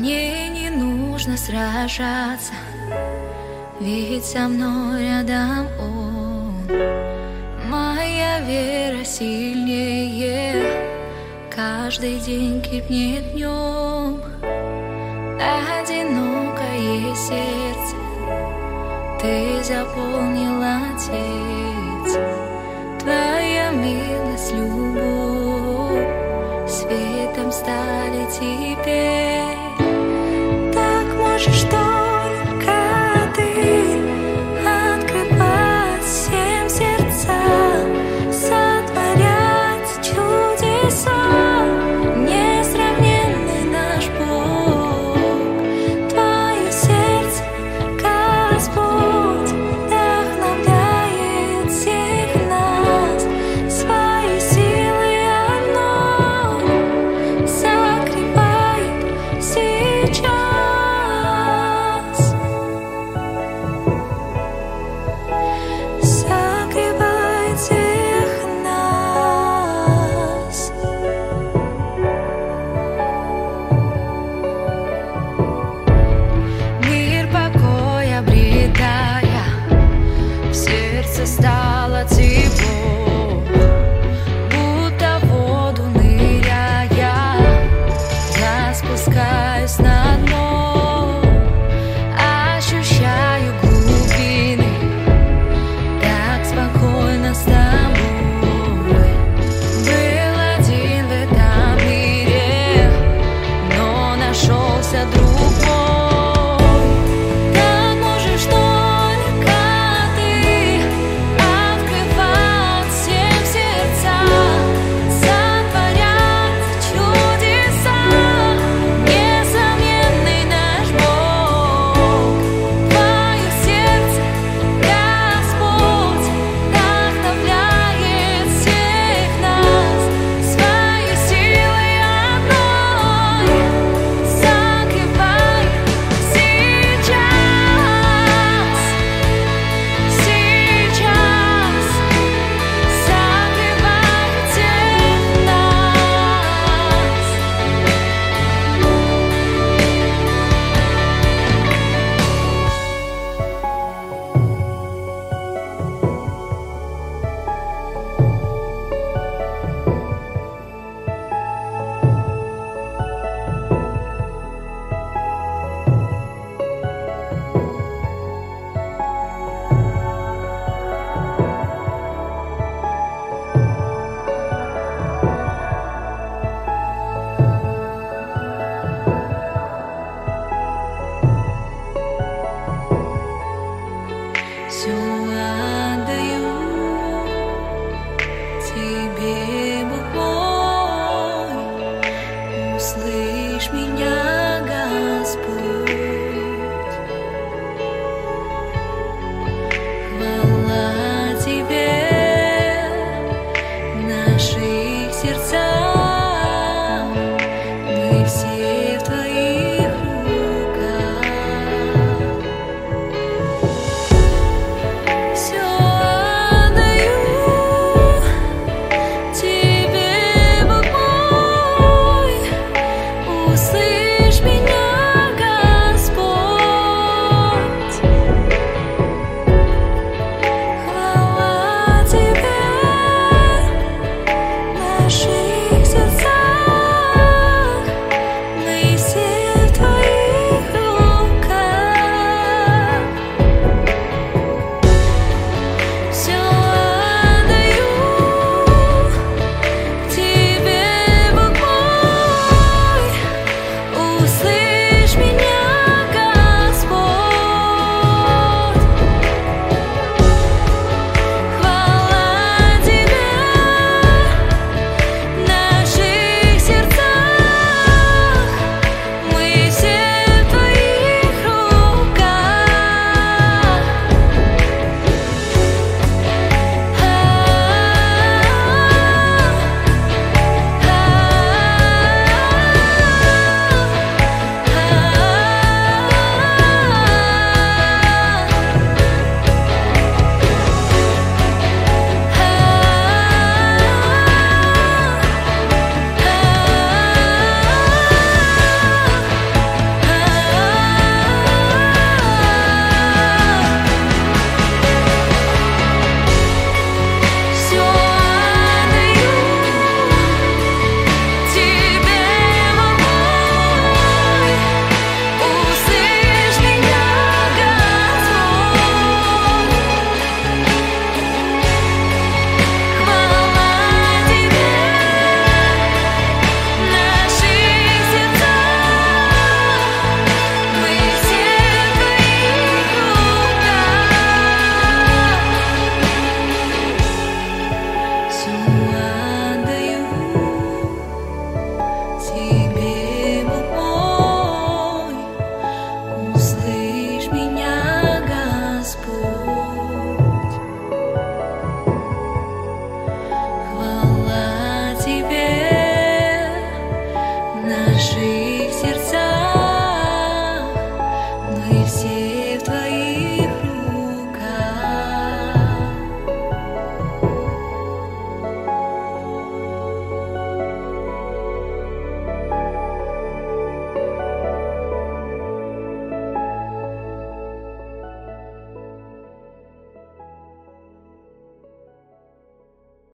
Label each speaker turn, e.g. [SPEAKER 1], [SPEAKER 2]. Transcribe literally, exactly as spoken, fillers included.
[SPEAKER 1] Мне не нужно сражаться, ведь со мной рядом Он. Моя вера сильнее, каждый день крепнет в нем. Одинокое сердце Ты заполнил, Отец. Твоя милость, любовь светом стали теперь. Так можешь только Ты открывать всем сердца, сотворять чудеса. Несравненный наш Бог, Твое сердце, Господь, вдохновляет всех нас своей силой одной, согревает сейчас, согревает всех нас. Мир покой обретая, в сердце стало тепло, будто в воду ныряя, я спускаюсь на дно, ощущаю глубины, так спокойно с тобой. Был один в этом мире, но нашелся друг мой. Так можешь только Ты открывать всем сердца, сотворять чудеса. Несомненный наш Бог, Твое сердце, Господь, вдохновляет всех нас своей силой одной, согревает сейчас, сейчас, согревает всех нас. Все отдаю Тебе, Бог мой, услышь меня, Господь. Хвала Тебе в наших сердцах, мы все в Твоих руках. Все отдаю Тебе, Бог мой, услышь